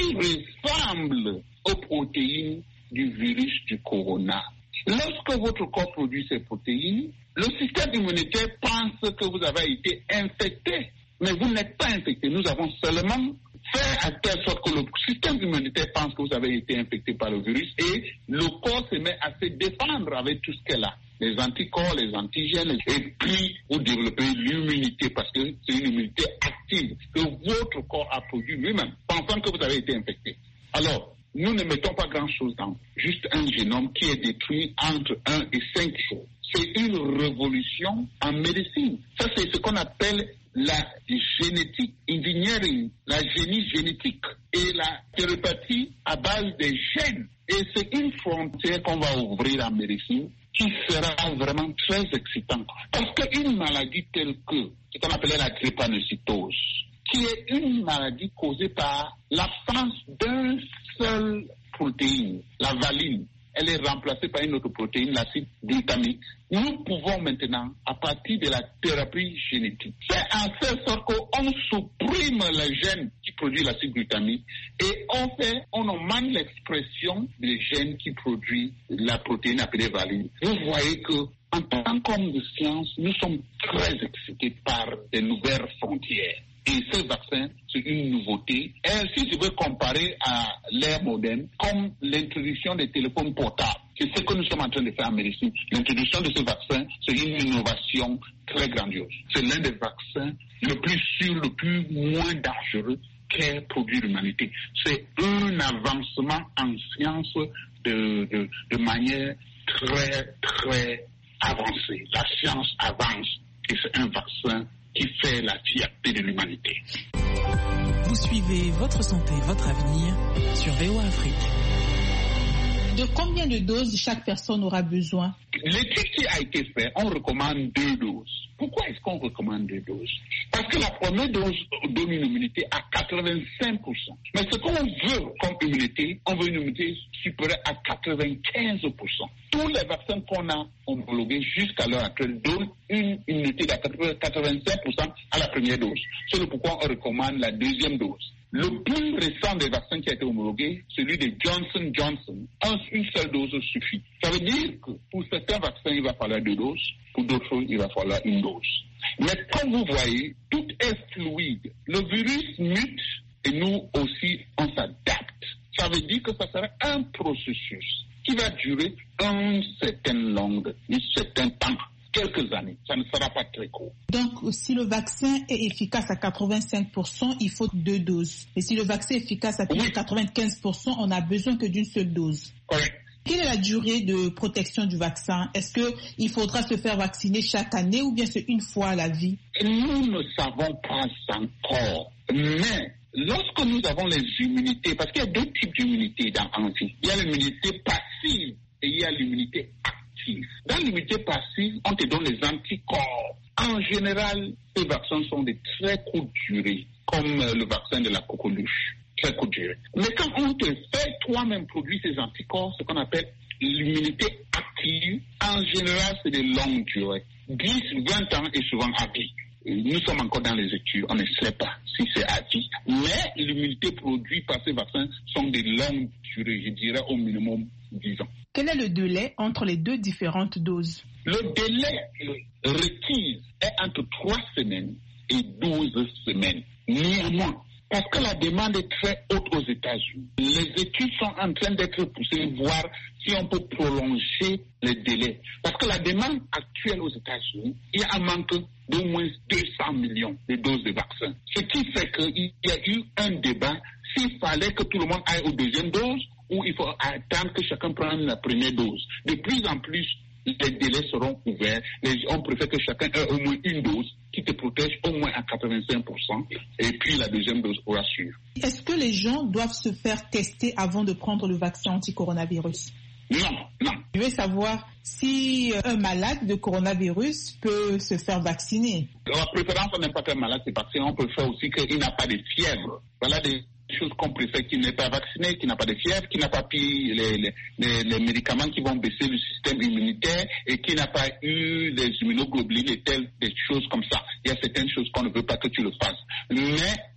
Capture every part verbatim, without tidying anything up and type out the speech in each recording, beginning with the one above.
qui ressemblent aux protéines du virus du corona. Lorsque votre corps produit ces protéines, le système immunitaire pense que vous avez été infecté. Mais vous n'êtes pas infecté. Nous avons seulement fait à telle sorte que le système immunitaire pense que vous avez été infecté par le virus et le corps se met à se défendre avec tout ce qu'elle a. Les anticorps, les antigènes, et puis vous développez l'immunité parce que c'est une immunité active que votre corps a produit lui-même, pensant que vous avez été infecté. Alors, nous ne mettons pas grand-chose dans juste un génome qui est détruit entre un et cinq jours. C'est une révolution en médecine. Ça, c'est ce qu'on appelle la génétique engineering, la génie génétique et la thérapeute à base des gènes. Et c'est une frontière qu'on va ouvrir en médecine qui sera vraiment très excitante. Parce qu'une maladie telle que ce qu'on appelait la drépanocytose, qui est une maladie causée par l'absence d'un seul protéine, la valine, elle est remplacée par une autre protéine, l'acide glutamique. Nous pouvons maintenant, à partir de la thérapie génétique, faire en telle sorte qu'on supprime le gène qui produit l'acide glutamique et on fait, on augmente l'expression des gènes qui produit la protéine appelée valine. Vous voyez que en tant qu'homme de science, nous sommes très excités par des nouvelles frontières. Et ce vaccin, c'est une nouveauté. Et si je veux comparer à l'ère moderne, comme l'introduction des téléphones portables, c'est ce que nous sommes en train de faire en médecine. L'introduction de ce vaccin, c'est une innovation très grandiose. C'est l'un des vaccins le plus sûr, le plus moins dangereux qu'ait produit l'humanité. C'est un avancement en science de, de, de manière très, très avancée. La science avance et c'est un vaccin qui fait la fierté de l'humanité. Vous suivez Votre Santé, Votre Avenir sur V O A Afrique. De combien de doses chaque personne aura besoin? L'étude qui a été faite, on recommande deux doses. Pourquoi est-ce qu'on recommande deux doses? Parce que la première dose donne une immunité à quatre-vingt-cinq pour cent. Mais ce qu'on veut comme immunité, on veut une immunité supérieure à quatre-vingt-quinze pour cent. Tous les vaccins qu'on a homologués jusqu'à l'heure actuelle donnent une immunité de quatre-vingt-cinq pour cent à la première dose. C'est pourquoi on recommande la deuxième dose. Le plus récent des vaccins qui a été homologué, celui de Johnson Johnson, une seule dose suffit. Ça veut dire que pour certains vaccins, il va falloir deux doses, pour d'autres, il va falloir une dose. Mais comme vous voyez, tout est fluide. Le virus mute et nous aussi, on s'adapte. Ça veut dire que ça sera un processus qui va durer un certain longue, un certain temps. Quelques années, ça ne sera pas très court. Donc, si le vaccin est efficace à quatre-vingt-cinq pour cent, il faut deux doses. Et si le vaccin est efficace à oui. quatre-vingt-quinze pour cent, on n'a besoin que d'une seule dose. Correct. Quelle est la durée de protection du vaccin? Est-ce qu'il faudra se faire vacciner chaque année ou bien c'est une fois à la vie? Nous ne savons pas encore. Mais lorsque nous avons les immunités, parce qu'il y a deux types d'immunité dans un vie. Il y a l'immunité passive et il y a l'immunité active. Dans l'immunité passive, on te donne les anticorps. En général, ces vaccins sont de très courte durée, comme le vaccin de la coqueluche, très courte durée. Mais quand on te fait toi-même produire ces anticorps, ce qu'on appelle l'immunité active, en général, c'est de longue durée. dix, vingt ans et souvent à vie. Nous sommes encore dans les études, on ne sait pas si c'est à vie. Mais l'immunité produite par ces vaccins sont de longue durée, je dirais au minimum dix ans. Quel est le délai entre les deux différentes doses? Le délai requis est entre trois semaines et douze semaines, néanmoins. Parce que la demande est très haute aux États-Unis. Les études sont en train d'être poussées, voir si on peut prolonger les délais. Parce que la demande actuelle aux États-Unis, il y a un manque d'au moins deux cents millions de doses de vaccins. Ce qui fait qu'il y a eu un débat s'il fallait que tout le monde aille aux deuxième doses ou il faut attendre que chacun prenne la première dose. De plus en plus, les délais seront ouverts. Les, on préfère que chacun ait au moins une dose qui te protège au moins à quatre-vingt-cinq pour cent et puis la deuxième dose pour assurer. Est-ce que les gens doivent se faire tester avant de prendre le vaccin anti-coronavirus? Non, non. Je veux savoir si un malade de coronavirus peut se faire vacciner. La préférence, on n'aime pas qu'un malade se vaccine. On préfère aussi qu'il n'a pas de fièvre. Voilà des choses qu'on préfère, qu'il n'est pas vacciné, qu'il n'a pas de fièvre, qu'il n'a pas pris les, les, les, les médicaments qui vont baisser le système immunitaire et qu'il n'a pas eu les immunoglobulines et telles des choses comme ça. Il y a certaines choses qu'on ne veut pas que tu le fasses. Mais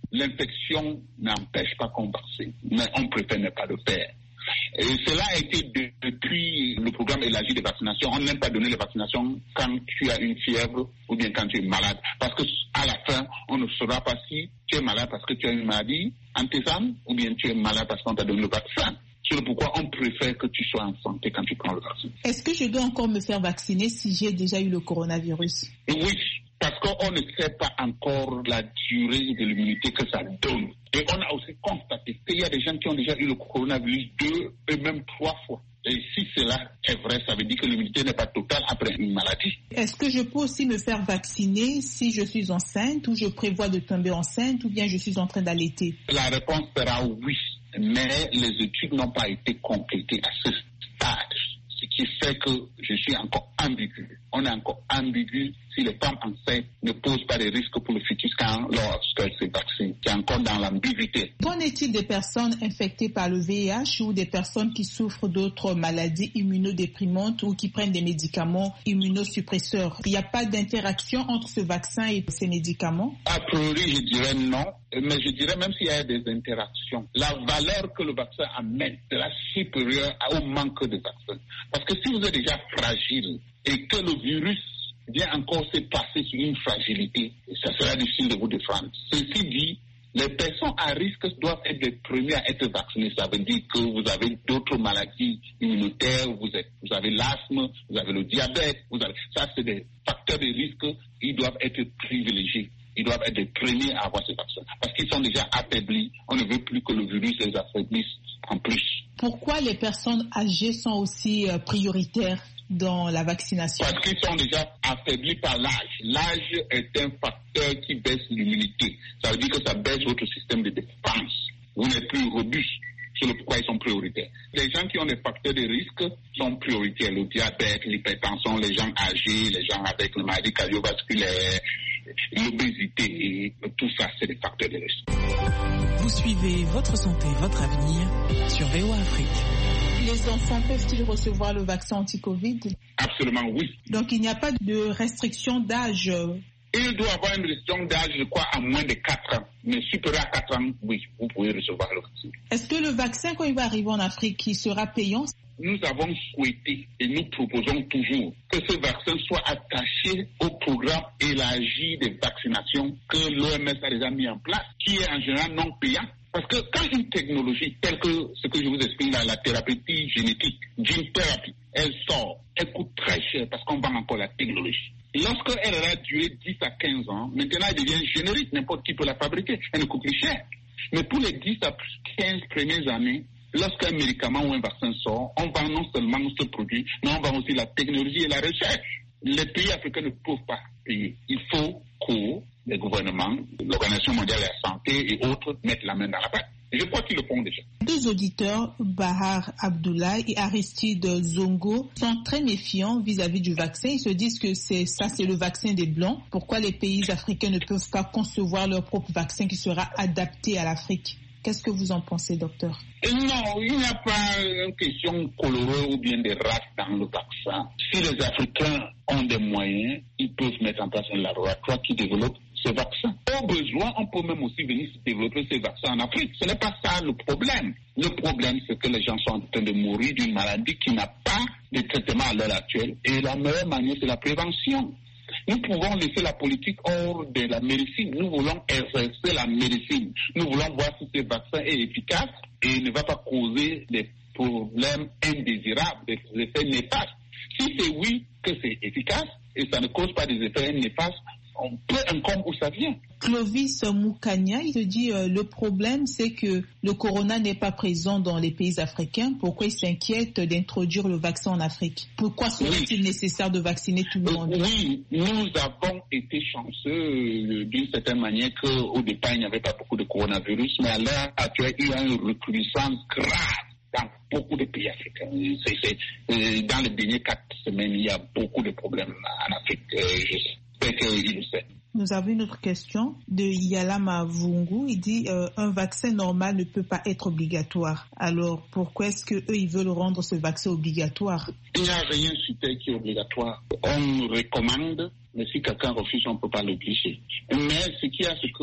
l'infection n'empêche pas qu'on vaccine, mais on préfère ne pas le faire. Et cela a été de, depuis le programme élargi de vaccination. On n'aime pas donner les vaccinations quand tu as une fièvre ou bien quand tu es malade. Parce qu'à la fin, on ne saura pas si tu es malade parce que tu as une maladie antécédente ou bien tu es malade parce qu'on t'a donné le vaccin. C'est pourquoi on préfère que tu sois en santé quand tu prends le vaccin. Est-ce que je dois encore me faire vacciner si j'ai déjà eu le coronavirus? Oui, parce qu'on ne sait pas encore la durée de l'immunité que ça donne. Et on a aussi constaté qu'il y a des gens qui ont déjà eu le coronavirus deux et même trois fois. Et si cela est vrai, ça veut dire que l'immunité n'est pas totale après une maladie. Est-ce que je peux aussi me faire vacciner si je suis enceinte ou je prévois de tomber enceinte ou bien je suis en train d'allaiter? La réponse sera oui, mais les études n'ont pas été complétées à ce stade. Ce qui fait que je suis encore ambigu. On est encore ambigu si les femmes enceintes ne posent pas de risques pour le fœtus quand lorsqu'elles se vaccinent. C'est encore dans l'ambiguïté. Qu'en est-il des personnes infectées par le V I H ou des personnes qui souffrent d'autres maladies immunodéprimantes ou qui prennent des médicaments immunosuppresseurs? Il n'y a pas d'interaction entre ce vaccin et ces médicaments? A priori, je dirais non. Mais je dirais même s'il y a des interactions, la valeur que le vaccin amène sera supérieure au manque de vaccin. Parce que si vous êtes déjà fragile et que le virus vient encore se passer sur une fragilité, ça sera difficile de vous défendre. Ceci dit, les personnes à risque doivent être les premières à être vaccinées. Ça veut dire que vous avez d'autres maladies immunitaires, vous, êtes, vous avez l'asthme, vous avez le diabète, vous avez, ça c'est des facteurs de risque, ils doivent être privilégiés. Ils doivent être les premiers à avoir ces vaccins. Parce qu'ils sont déjà affaiblis. On ne veut plus que le virus les affaiblisse en plus. Pourquoi les personnes âgées sont aussi euh, prioritaires dans la vaccination? Parce qu'ils sont déjà affaiblis par l'âge. L'âge est un facteur qui baisse l'immunité. Ça veut dire que ça baisse votre système de défense. Vous n'êtes plus robuste. C'est pourquoi ils sont prioritaires. Les gens qui ont des facteurs de risque sont prioritaires. Le diabète, l'hypertension, les gens âgés, les gens avec le maladie cardiovasculaire, l'obésité, tout ça, c'est des facteurs de risque. Vous suivez Votre Santé, Votre Avenir sur V O A Afrique. Les enfants peuvent-ils recevoir le vaccin anti-Covid? Absolument oui. Donc il n'y a pas de restriction d'âge? Il doit avoir une restriction d'âge, je crois, à moins de quatre ans. Mais supérieur à quatre ans, oui, vous pouvez recevoir le vaccin. Est-ce que le vaccin, quand il va arriver en Afrique, il sera payant? Nous avons souhaité et nous proposons toujours que ce vaccin soit attaché au programme élargi de vaccination que l'O M S a déjà mis en place, qui est en général non payant. Parce que quand une technologie telle que ce que je vous explique là, la thérapie génétique, gene therapy, elle sort, elle coûte très cher parce qu'on vend encore la technologie. Lorsqu'elle aura duré dix à quinze ans, maintenant elle devient générique, n'importe qui peut la fabriquer, elle ne coûte plus cher. Mais pour les dix à quinze premières années, lorsqu'un médicament ou un vaccin sort, on vend non seulement ce produit, mais on vend aussi la technologie et la recherche. Les pays africains ne peuvent pas payer. Il faut que les gouvernements, l'Organisation mondiale de la santé et autres mettent la main dans la pâte. Je crois qu'ils le font déjà. Deux auditeurs, Bahar Abdoulaye et Aristide Zongo, sont très méfiants vis-à-vis du vaccin. Ils se disent que c'est ça, c'est le vaccin des Blancs. Pourquoi les pays africains ne peuvent pas concevoir leur propre vaccin qui sera adapté à l'Afrique? Qu'est-ce que vous en pensez, docteur? Non, il n'y a pas une question colorée ou bien de race dans le vaccin. Si les Africains ont des moyens, ils peuvent mettre en place un laboratoire qui développe ces vaccins. Au besoin, on peut même aussi venir développer ces vaccins en Afrique. Ce n'est pas ça le problème. Le problème, c'est que les gens sont en train de mourir d'une maladie qui n'a pas de traitement à l'heure actuelle. Et la meilleure manière, c'est la prévention. Nous pouvons laisser la politique hors de la médecine. Nous voulons exercer la médecine. Nous voulons voir si ce vaccin est efficace et ne va pas causer des problèmes indésirables, des effets néfastes. Si c'est oui que c'est efficace et ça ne cause pas des effets néfastes, on peut incombe où ça vient. Clovis Moukania, il se dit euh, le problème c'est que le corona n'est pas présent dans les pays africains. Pourquoi il s'inquiète d'introduire le vaccin en Afrique? Pourquoi serait-il oui. nécessaire de vacciner tout le monde? euh, Oui, nous avons été chanceux euh, d'une certaine manière qu'au départ il n'y avait pas beaucoup de coronavirus, mais à l'heure actuelle il y a une recrudescence grave dans beaucoup de pays africains. C'est, c'est, euh, dans les dernières quatre semaines, il y a beaucoup de problèmes en Afrique. Euh, je sais. Nous avons une autre question de Yalama Vungu. Il dit euh, un vaccin normal ne peut pas être obligatoire. Alors pourquoi est-ce que eux ils veulent rendre ce vaccin obligatoire? Il n'y a rien sur terre qui est obligatoire. On recommande, mais si quelqu'un refuse, on ne peut pas l'obliger. Mais ce qu'il y a, c'est que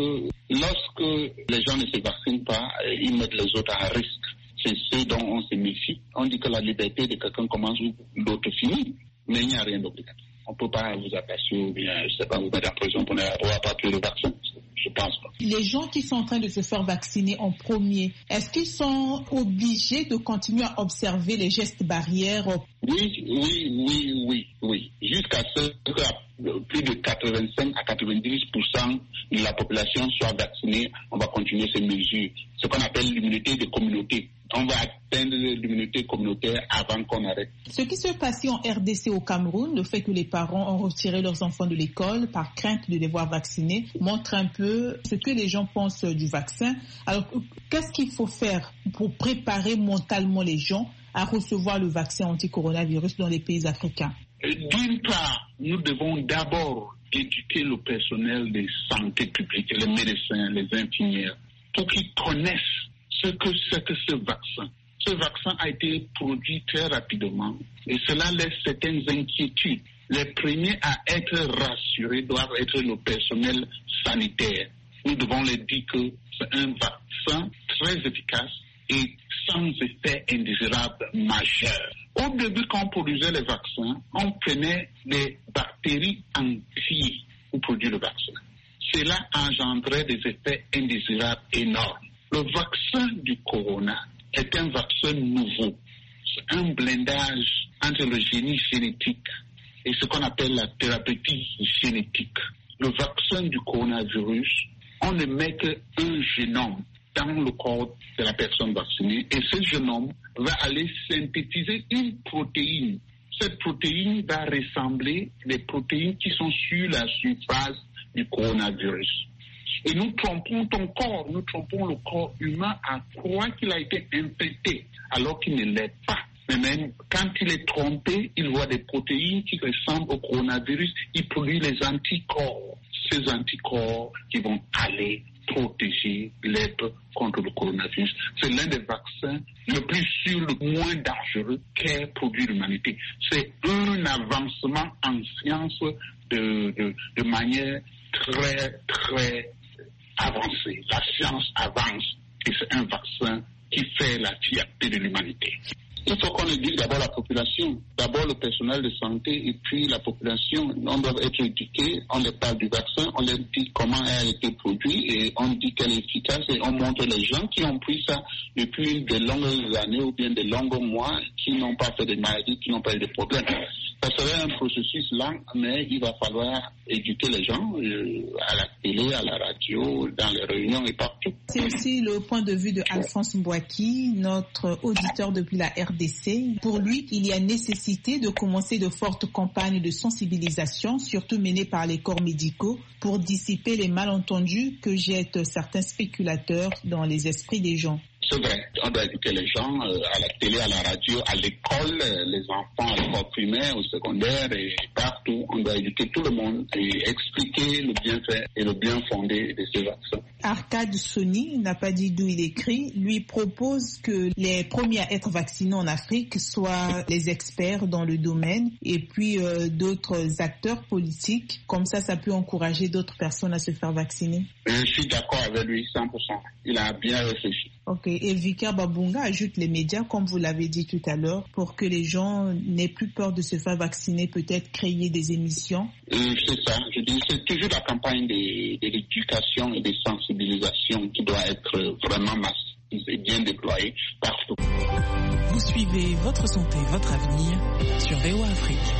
Lorsque les gens ne se vaccinent pas, ils mettent les autres à risque. C'est ce dont on se méfie. On dit que la liberté de quelqu'un commence où l'autre finit, mais il n'y a rien d'obligatoire. On ne peut pas vous attacher ou bien, je ne sais pas, vous mettre en prison pour n'avoir pas pris le vaccin. Je pense pas. Les gens qui sont en train de se faire vacciner en premier, est-ce qu'ils sont obligés de continuer à observer les gestes barrières? Oui, oui, oui, oui, oui. Jusqu'à ce que plus de quatre-vingt-cinq à quatre-vingt-dix pour cent de la population soit vaccinée, on va continuer ces mesures. Ce qu'on appelle l'immunité de communauté. On va atteindre l'immunité communautaire avant qu'on arrête. Ce qui se passait en R D C au Cameroun, le fait que les parents ont retiré leurs enfants de l'école par crainte de les voir vaccinés, montre un peu ce que les gens pensent du vaccin. Alors, qu'est-ce qu'il faut faire pour préparer mentalement les gens à recevoir le vaccin anti-coronavirus dans les pays africains? D'une part, nous devons d'abord éduquer le personnel de santé publique, les médecins, les infirmières, pour qu'ils connaissent ce que c'est que ce vaccin. Ce vaccin a été produit très rapidement et cela laisse certaines inquiétudes. Les premiers à être rassurés doivent être le personnel sanitaire. Nous devons leur dire que c'est un vaccin très efficace et sans effet indésirable majeur. Au début, quand on produisait les vaccins, on prenait des bactéries entières pour produire le vaccin. Cela engendrait des effets indésirables énormes. Le vaccin du corona est un vaccin nouveau. C'est un blindage entre le génie génétique et ce qu'on appelle la thérapeutique génétique. Le vaccin du coronavirus, on ne met qu'un génome dans le corps de la personne vaccinée et ce génome va aller synthétiser une protéine. Cette protéine va ressembler aux protéines qui sont sur la surface du coronavirus. Et nous trompons ton corps, nous trompons le corps humain à croire qu'il a été infecté alors qu'il ne l'est pas. Mais même quand il est trompé, il voit des protéines qui ressemblent au coronavirus, il produit les anticorps. Ces anticorps qui vont aller protéger l'être contre le coronavirus. C'est l'un des vaccins le plus sûr, le moins dangereux qu'ait produit l'humanité. C'est un avancement en science de, de, de manière très, très avancée. La science avance et c'est un vaccin qui fait la fierté de l'humanité. Il faut qu'on éduque d'abord la population, d'abord le personnel de santé et puis la population. On doit être éduqués, on leur parle du vaccin, on leur dit comment elle a été produit et on dit qu'elle est efficace et on montre les gens qui ont pris ça depuis de longues années ou bien de longs mois, qui n'ont pas fait de maladies, qui n'ont pas eu de problèmes. Ça serait un processus lent, mais il va falloir éduquer les gens euh, à la télé, à la radio, dans les réunions et partout. C'est aussi le point de vue de Alphonse Mbouaki, notre auditeur depuis la R D C. Pour lui, il y a nécessité de commencer de fortes campagnes de sensibilisation, surtout menées par les corps médicaux, pour dissiper les malentendus que jettent certains spéculateurs dans les esprits des gens. C'est vrai, on doit éduquer les gens euh, à la télé, à la radio, à l'école, euh, les enfants à l'école primaire, au secondaire et partout. On doit éduquer tout le monde et expliquer le bienfait et le bien fondé de ces vaccins. Arcade Sony n'a pas dit d'où il écrit, lui propose que les premiers à être vaccinés en Afrique soient les experts dans le domaine et puis euh, d'autres acteurs politiques. Comme ça, ça peut encourager d'autres personnes à se faire vacciner. Je suis d'accord avec lui cent pour cent. Il a bien réfléchi. Ok. Et Vika Babunga ajoute les médias, comme vous l'avez dit tout à l'heure, pour que les gens n'aient plus peur de se faire vacciner, peut-être créer des émissions. Euh, c'est ça. Je dis, c'est toujours la campagne de, de l'éducation et de sensibilisation qui doit être vraiment massive et bien déployée partout. Vous suivez Votre Santé, Votre Avenir sur V O A Afrique.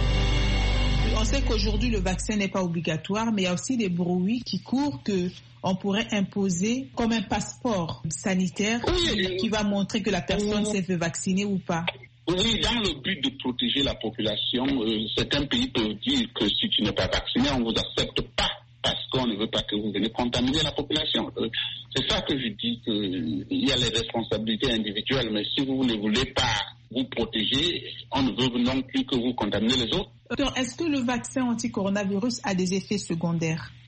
On sait qu'aujourd'hui, le vaccin n'est pas obligatoire, mais il y a aussi des bruits qui courent que on pourrait imposer comme un passeport sanitaire oui, qui va montrer que la personne oui. s'est fait vacciner ou pas. Oui, dans le but de protéger la population, euh, certains pays peuvent dire que si tu n'es pas vacciné, on ne vous accepte pas parce qu'on ne veut pas que vous venez contaminer la population. Euh, c'est ça que je dis, qu'il y a les responsabilités individuelles, mais si vous ne voulez pas vous protéger, on ne veut non plus que vous contaminez les autres. Alors, est-ce que le vaccin anti-coronavirus a des effets secondaires?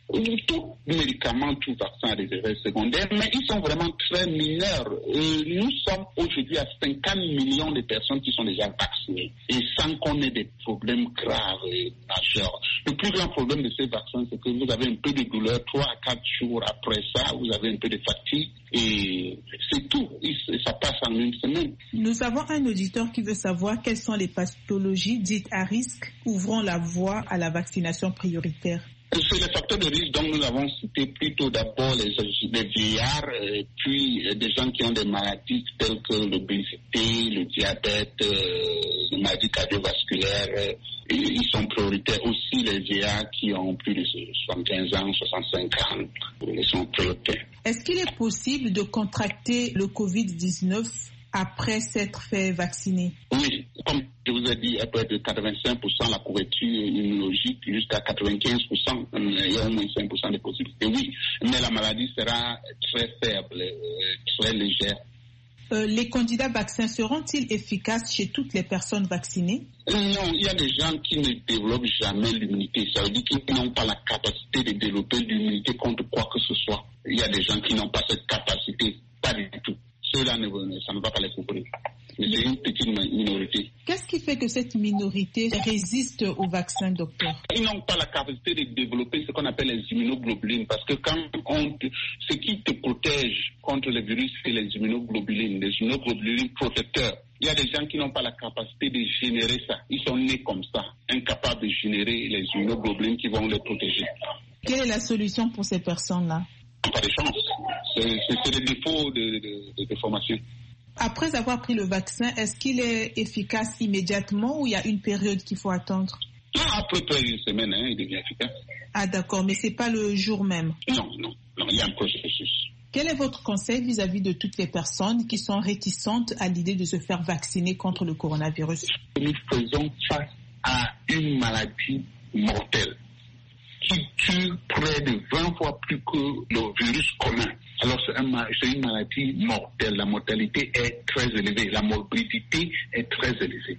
Tout médicament, tout vaccin a des effets secondaires, mais ils sont vraiment très mineurs. Euh, nous sommes aujourd'hui à cinquante millions de personnes qui sont déjà vaccinées, et sans qu'on ait des problèmes graves et majeurs. Le plus grand problème de ces vaccins, c'est que vous avez un peu de douleur, trois à quatre jours après ça, vous avez un peu de fatigue, et c'est tout. Et ça passe en une semaine. Nous avons un auditeur qui veut savoir quelles sont les pathologies dites à risque ouvrant la voie à la vaccination prioritaire. C'est les facteurs de risque dont nous avons cité plutôt d'abord les, les vieillards, euh, puis euh, des gens qui ont des maladies telles que l'obésité, le diabète, euh, les maladies cardiovasculaires. Euh, ils sont prioritaires. Aussi les vieillards qui ont plus de soixante-quinze ans, soixante-cinq ans, ils sont prioritaires. Est-ce qu'il est possible de contracter le covid dix-neuf après s'être fait vacciner? Oui, comme je vous ai dit, à près de quatre-vingt-cinq pour cent la couverture immunologique, jusqu'à quatre-vingt-quinze pour cent, il y a au moins cinq pour cent de possibilités. Oui, mais la maladie sera très faible, très légère. Euh, les candidats vaccins seront-ils efficaces chez toutes les personnes vaccinées? Non, il y a des gens qui ne développent jamais l'immunité. Ça veut dire qu'ils n'ont pas la capacité de développer l'immunité contre quoi que ce soit. Il y a des gens qui n'ont pas cette capacité, pas du tout. Ceux-là, ça ne va pas les couvrir. Mais c'est une petite minorité. Qu'est-ce qui fait que cette minorité résiste au vaccin, docteur? Ils n'ont pas la capacité de développer ce qu'on appelle les immunoglobulines, parce que quand on te, ce qui te protège contre le virus, c'est les immunoglobulines, les immunoglobulines protecteurs. Il y a des gens qui n'ont pas la capacité de générer ça. Ils sont nés comme ça, incapables de générer les immunoglobulines qui vont les protéger. Quelle est la solution pour ces personnes-là? Pas de chance. C'est, c'est, c'est le défaut de, de, de, de formation. Après avoir pris le vaccin, est-ce qu'il est efficace immédiatement ou il y a une période qu'il faut attendre? Non, après près d'une semaine, hein, il devient efficace. Ah d'accord, mais c'est pas le jour même? Non, non, non, il y a un processus. Quel est votre conseil vis-à-vis de toutes les personnes qui sont réticentes à l'idée de se faire vacciner contre le coronavirus? Nous faisons face à une maladie mortelle qui tue près de vingt fois plus que le virus commun. Alors c'est, un, c'est une maladie mortelle. La mortalité est très élevée. La morbidité est très élevée.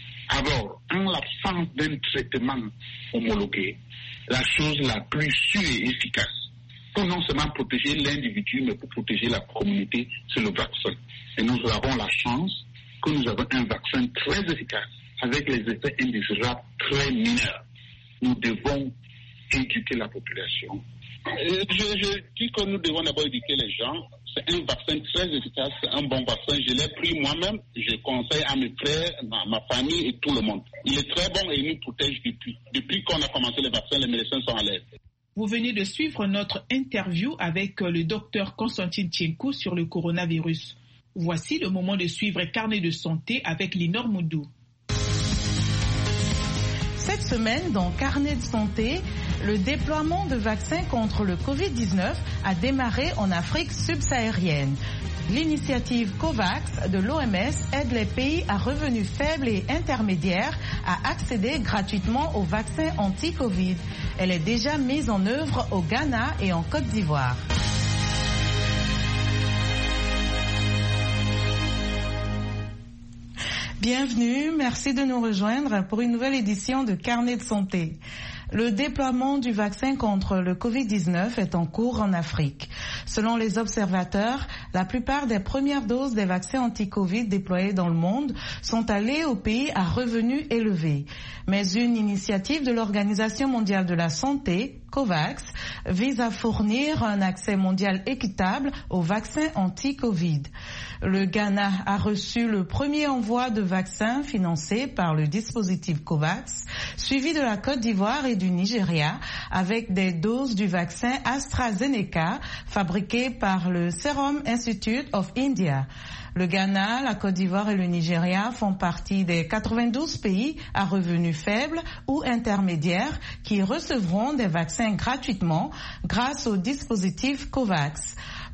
Alors, en l'absence d'un traitement homologué, la chose la plus sûre et efficace pour non seulement protéger l'individu, mais pour protéger la communauté, c'est le vaccin. Et nous avons la chance que nous avons un vaccin très efficace avec les effets indésirables très mineurs. Nous devons éduquer la population. Je, je dis que nous devons d'abord éduquer les gens. C'est un vaccin très efficace, c'est un bon vaccin. Je l'ai pris moi-même. Je conseille à mes frères, ma, ma famille et tout le monde. Il est très bon et il nous protège depuis. Depuis qu'on a commencé le vaccin, les médecins sont à l'aise. Vous venez de suivre notre interview avec le docteur Constantin Tchenkou sur le coronavirus. Voici le moment de suivre Carnet de santé avec Linor Moudou. Cette semaine, dans Carnet de santé, le déploiement de vaccins contre le covid dix-neuf a démarré en Afrique subsaharienne. L'initiative COVAX de l'O M S aide les pays à revenus faibles et intermédiaires à accéder gratuitement aux vaccins anti-Covid. Elle est déjà mise en œuvre au Ghana et en Côte d'Ivoire. Bienvenue, merci de nous rejoindre pour une nouvelle édition de Carnet de santé. Le déploiement du vaccin contre le covid dix-neuf est en cours en Afrique. Selon les observateurs, la plupart des premières doses des vaccins anti-Covid déployés dans le monde sont allées aux pays à revenus élevés. Mais une initiative de l'Organisation mondiale de la santé, COVAX, vise à fournir un accès mondial équitable aux vaccins anti-Covid. Le Ghana a reçu le premier envoi de vaccins financé par le dispositif COVAX, suivi de la Côte d'Ivoire et du Nigeria, avec des doses du vaccin AstraZeneca fabriqué par le Serum Institute of India. Le Ghana, la Côte d'Ivoire et le Nigeria font partie des quatre-vingt-douze pays à revenus faibles ou intermédiaires qui recevront des vaccins gratuitement grâce au dispositif COVAX.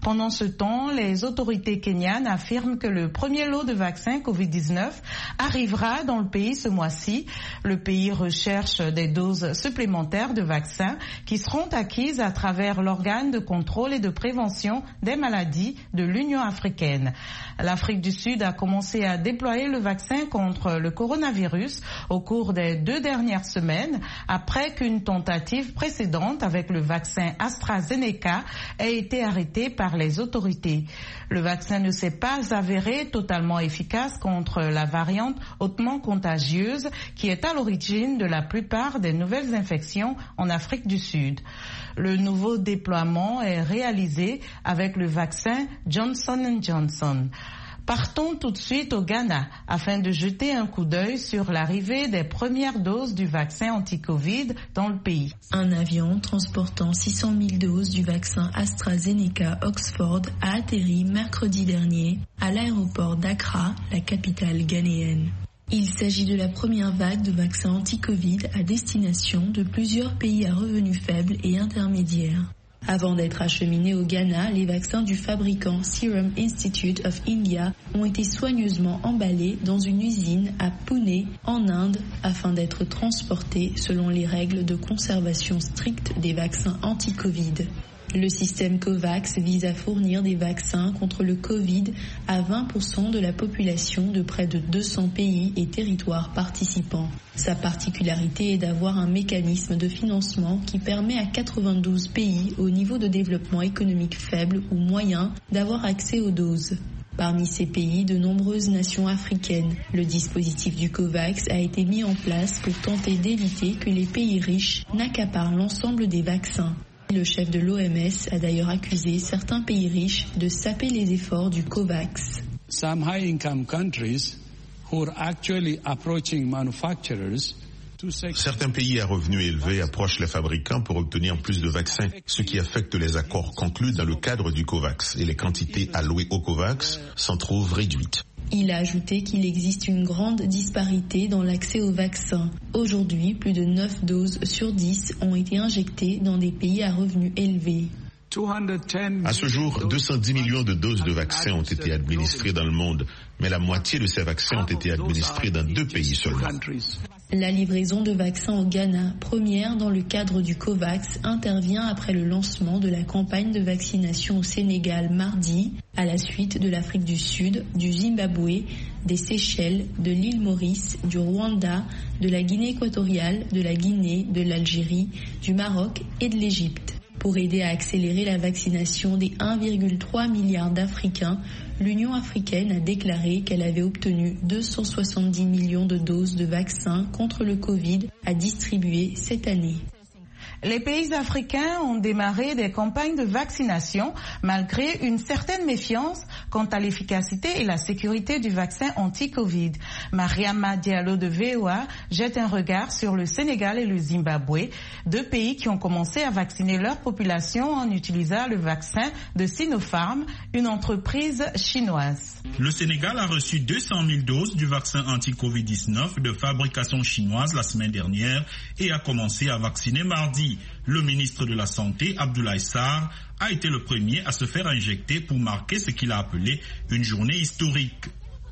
Pendant ce temps, les autorités kenyanes affirment que le premier lot de vaccins covid dix-neuf arrivera dans le pays ce mois-ci. Le pays recherche des doses supplémentaires de vaccins qui seront acquises à travers l'organe de contrôle et de prévention des maladies de l'Union africaine. L'Afrique du Sud a commencé à déployer le vaccin contre le coronavirus au cours des deux dernières semaines, après qu'une tentative précédente avec le vaccin AstraZeneca ait été arrêtée par les autorités. Le vaccin ne s'est pas avéré totalement efficace contre la variante hautement contagieuse qui est à l'origine de la plupart des nouvelles infections en Afrique du Sud. Le nouveau déploiement est réalisé avec le vaccin Johnson and Johnson. Partons tout de suite au Ghana afin de jeter un coup d'œil sur l'arrivée des premières doses du vaccin anti-Covid dans le pays. Un avion transportant six cent mille doses du vaccin AstraZeneca Oxford a atterri mercredi dernier à l'aéroport d'Accra, la capitale ghanéenne. Il s'agit de la première vague de vaccins anti-Covid à destination de plusieurs pays à revenus faibles et intermédiaires. Avant d'être acheminés au Ghana, les vaccins du fabricant Serum Institute of India ont été soigneusement emballés dans une usine à Pune, en Inde, afin d'être transportés selon les règles de conservation strictes des vaccins anti-Covid. Le système COVAX vise à fournir des vaccins contre le Covid à vingt pour cent de la population de près de deux cents pays et territoires participants. Sa particularité est d'avoir un mécanisme de financement qui permet à quatre-vingt-douze pays au niveau de développement économique faible ou moyen d'avoir accès aux doses. Parmi ces pays, de nombreuses nations africaines. Le dispositif du COVAX a été mis en place pour tenter d'éviter que les pays riches n'accaparent l'ensemble des vaccins. Le chef de l'O M S a d'ailleurs accusé certains pays riches de saper les efforts du COVAX. Some high-income countries who are actually approaching manufacturers. Certains pays à revenus élevés approchent les fabricants pour obtenir plus de vaccins, ce qui affecte les accords conclus dans le cadre du COVAX et les quantités allouées au COVAX s'en trouvent réduites. Il a ajouté qu'il existe une grande disparité dans l'accès aux vaccins. Aujourd'hui, plus de neuf doses sur dix ont été injectées dans des pays à revenus élevés. À ce jour, deux cent dix millions de doses de vaccins ont été administrées dans le monde, mais la moitié de ces vaccins ont été administrés dans deux pays seulement. La livraison de vaccins au Ghana, première dans le cadre du COVAX, intervient après le lancement de la campagne de vaccination au Sénégal mardi, à la suite de l'Afrique du Sud, du Zimbabwe, des Seychelles, de l'île Maurice, du Rwanda, de la Guinée équatoriale, de la Guinée, de l'Algérie, du Maroc et de l'Égypte. Pour aider à accélérer la vaccination des un virgule trois milliard d'Africains, l'Union africaine a déclaré qu'elle avait obtenu deux cent soixante-dix millions de doses de vaccins contre le Covid à distribuer cette année. Les pays africains ont démarré des campagnes de vaccination malgré une certaine méfiance quant à l'efficacité et la sécurité du vaccin anti-Covid. Mariama Diallo de V O A jette un regard sur le Sénégal et le Zimbabwe, deux pays qui ont commencé à vacciner leur population en utilisant le vaccin de Sinopharm, une entreprise chinoise. Le Sénégal a reçu deux cent mille doses du vaccin anti-Covid dix-neuf de fabrication chinoise la semaine dernière et a commencé à vacciner mardi. Le ministre de la Santé, Abdoulaye Sarr, a été le premier à se faire injecter pour marquer ce qu'il a appelé une journée historique.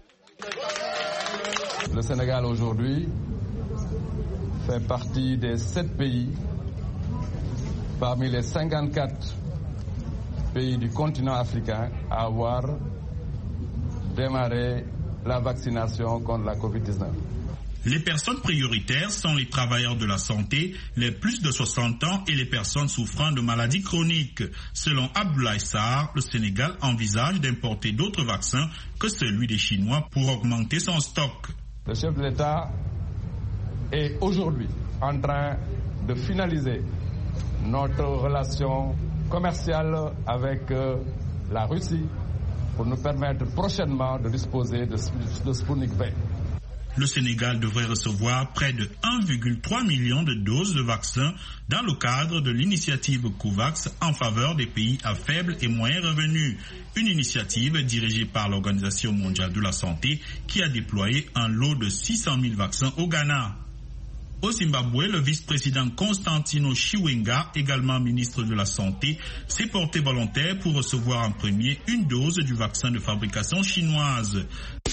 Le Sénégal aujourd'hui fait partie des sept pays parmi les cinquante-quatre pays du continent africain à avoir démarré la vaccination contre la Covid dix-neuf. Les personnes prioritaires sont les travailleurs de la santé, les plus de soixante ans et les personnes souffrant de maladies chroniques. Selon Abdoulaye Sarr, le Sénégal envisage d'importer d'autres vaccins que celui des Chinois pour augmenter son stock. Le chef de l'État est aujourd'hui en train de finaliser notre relation commerciale avec la Russie pour nous permettre prochainement de disposer de, de Sputnik V. Le Sénégal devrait recevoir près de un virgule trois million de doses de vaccins dans le cadre de l'initiative COVAX en faveur des pays à faible et moyen revenu. Une initiative dirigée par l'Organisation mondiale de la santé qui a déployé un lot de six cent mille vaccins au Ghana. Au Zimbabwe, le vice-président Constantino Chiwenga, également ministre de la Santé, s'est porté volontaire pour recevoir en premier une dose du vaccin de fabrication chinoise.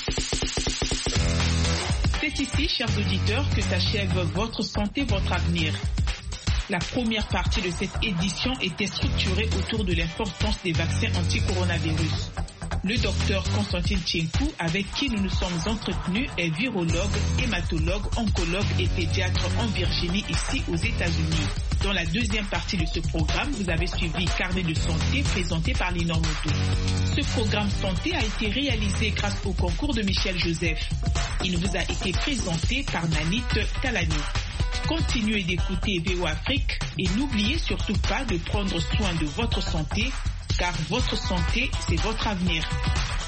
C'est ici, chers auditeurs, que s'achève Votre santé, votre avenir. La première partie de cette édition était structurée autour de l'importance des vaccins anti-coronavirus. Le docteur Constantine Tchenkou, avec qui nous nous sommes entretenus, est virologue, hématologue, oncologue et pédiatre en Virginie, ici aux États-Unis. Dans la deuxième partie de ce programme, vous avez suivi Carnet de santé présenté par Linor Moto. Ce programme santé a été réalisé grâce au concours de Michel Joseph. Il vous a été présenté par Nanit Talani. Continuez d'écouter V O Afrique et n'oubliez surtout pas de prendre soin de votre santé, car votre santé, c'est votre avenir.